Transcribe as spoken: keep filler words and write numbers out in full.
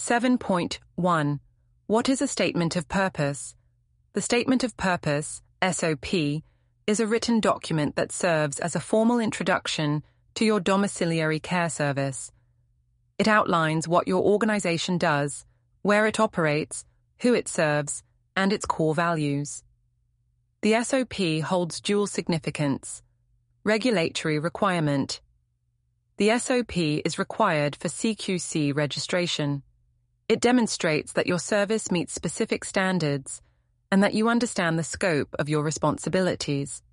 seven point one. What is a statement of purpose? The Statement of Purpose, S O P, is a written document that serves as a formal introduction to your domiciliary care service. It outlines what your organization does, where it operates, who it serves, and its core values. The S O P holds dual significance. Regulatory requirement. The S O P is required for C Q C registration. It demonstrates that your service meets specific standards and that you understand the scope of your responsibilities.